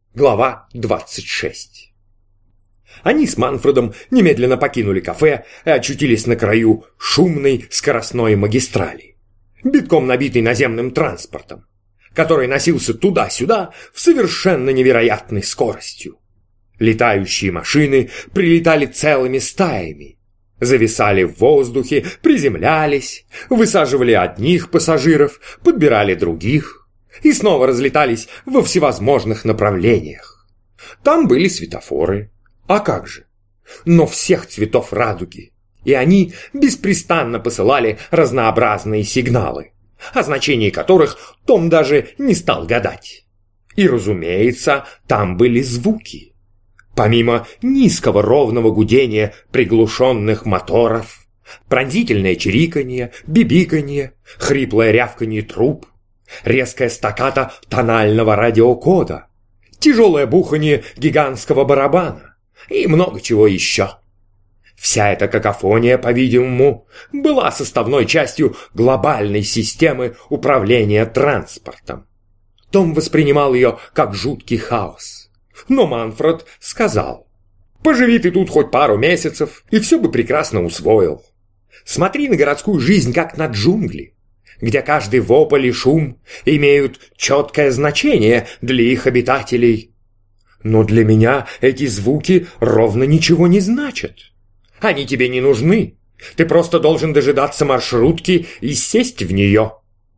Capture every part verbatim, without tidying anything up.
Глава двадцать шесть. Они с Манфредом немедленно покинули кафе и очутились на краю шумной скоростной магистрали, битком набитой наземным транспортом, который носился туда-сюда в совершенно невероятной скоростью. Летающие машины прилетали целыми стаями, зависали в воздухе, приземлялись, высаживали одних пассажиров, подбирали других и снова разлетались во всевозможных направлениях. Там были светофоры, а как же? Но всех цветов радуги, и они беспрестанно посылали разнообразные сигналы, о значении которых Том даже не стал гадать. И, разумеется, там были звуки. Помимо низкого ровного гудения приглушенных моторов, пронзительное чириканье, бибиканье, хриплое рявканье труб, резкая стаккато тонального радиокода, тяжелое буханье гигантского барабана и много чего еще. Вся эта какофония, по-видимому, была составной частью глобальной системы управления транспортом. Том воспринимал ее как жуткий хаос. Но Манфред сказал: «Поживи ты тут хоть пару месяцев, и все бы прекрасно усвоил. Смотри на городскую жизнь, как на джунгли, где каждый вопль и шум имеют четкое значение для их обитателей. Но для меня эти звуки ровно ничего не значат. Они тебе не нужны. Ты просто должен дожидаться маршрутки и сесть в нее».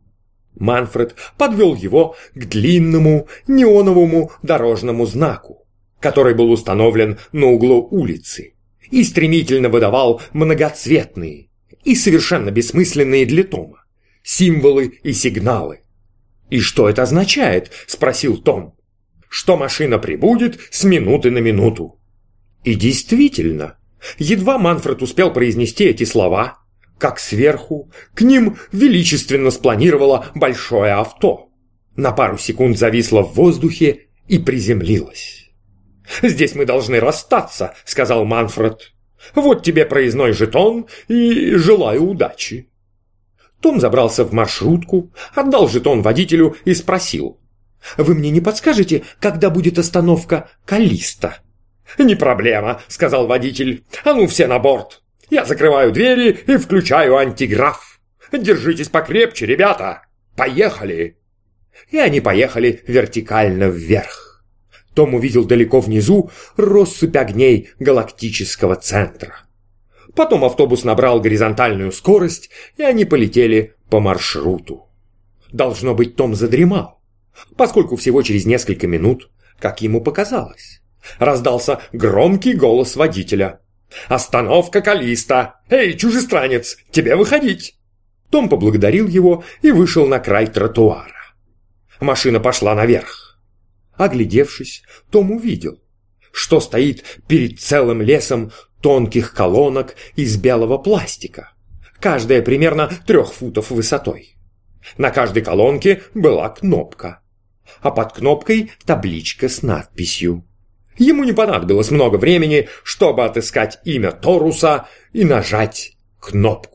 Манфред подвел его к длинному неоновому дорожному знаку, который был установлен на углу улицы и стремительно выдавал многоцветные и совершенно бессмысленные для Тома символы и сигналы. «И что это означает?» – спросил Том. «Что машина прибудет с минуты на минуту». И действительно, едва Манфред успел произнести эти слова, как сверху к ним величественно спланировало большое авто, на пару секунд зависло в воздухе и приземлилось. «Здесь мы должны расстаться», — сказал Манфред. «Вот тебе проездной жетон и желаю удачи». Том забрался в маршрутку, отдал жетон водителю и спросил: «Вы мне не подскажете, когда будет остановка Калиста?» «Не проблема», — сказал водитель. «А ну все на борт! Я закрываю двери и включаю антиграф. Держитесь покрепче, ребята! Поехали!» И они поехали вертикально вверх. Том увидел далеко внизу россыпь огней галактического центра. Потом автобус набрал горизонтальную скорость, и они полетели по маршруту. Должно быть, Том задремал, поскольку всего через несколько минут, как ему показалось, раздался громкий голос водителя: «Остановка Калиста! Эй, чужестранец, тебе выходить!» Том поблагодарил его и вышел на край тротуара. Машина пошла наверх. Оглядевшись, Том увидел, что стоит перед целым лесом тонких колонок из белого пластика, каждая примерно трех футов высотой. На каждой колонке была кнопка, а под кнопкой табличка с надписью. Ему не понадобилось много времени, чтобы отыскать имя Торуса и нажать кнопку.